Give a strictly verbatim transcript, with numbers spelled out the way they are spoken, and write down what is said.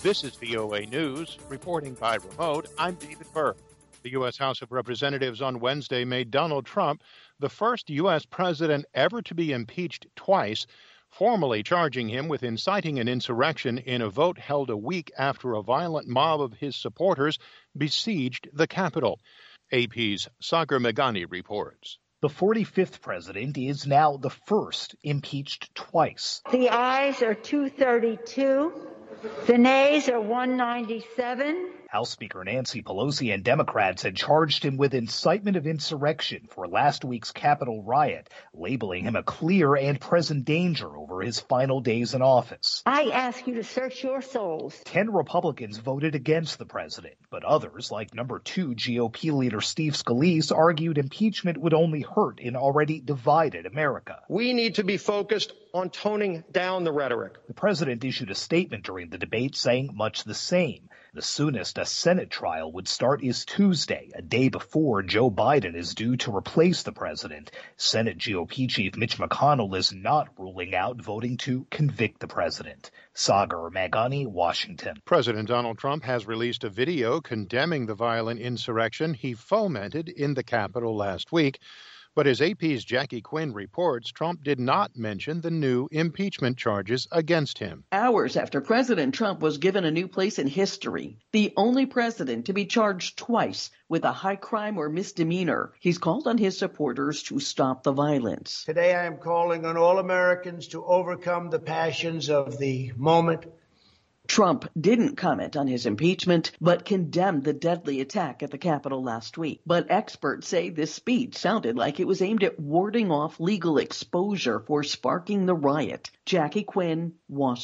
This is V O A News. Reporting by remote, I'm David Burke. The U S House of Representatives on Wednesday made Donald Trump the first U S president ever to be impeached twice, formally charging him with inciting an insurrection in a vote held a week after a violent mob of his supporters besieged the Capitol. A P's Sagar Meghani reports. The forty-fifth president is now the first impeached twice. The ayes are two thirty-two. The nays are one ninety-seven. House Speaker Nancy Pelosi and Democrats had charged him with incitement of insurrection for last week's Capitol riot, labeling him a clear and present danger over his final days in office. I ask you to search your souls. Ten Republicans voted against the president, but others, like number two G O P leader Steve Scalise, argued impeachment would only hurt an already divided America. We need to be focused on toning down the rhetoric. The president issued a statement during the debate saying much the same. The soonest a Senate trial would start is Tuesday, a day before Joe Biden is due to replace the president. Senate G O P Chief Mitch McConnell is not ruling out voting to convict the president. Sagar Meghani, Washington. President Donald Trump has released a video condemning the violent insurrection he fomented in the Capitol last week. But as A P's Jackie Quinn reports, Trump did not mention the new impeachment charges against him. Hours after President Trump was given a new place in history, the only president to be charged twice with a high crime or misdemeanor, he's called on his supporters to stop the violence. Today I am calling on all Americans to overcome the passions of the moment. Trump didn't comment on his impeachment, but condemned the deadly attack at the Capitol last week. But experts say this speech sounded like it was aimed at warding off legal exposure for sparking the riot. Jackie Quinn, Washington.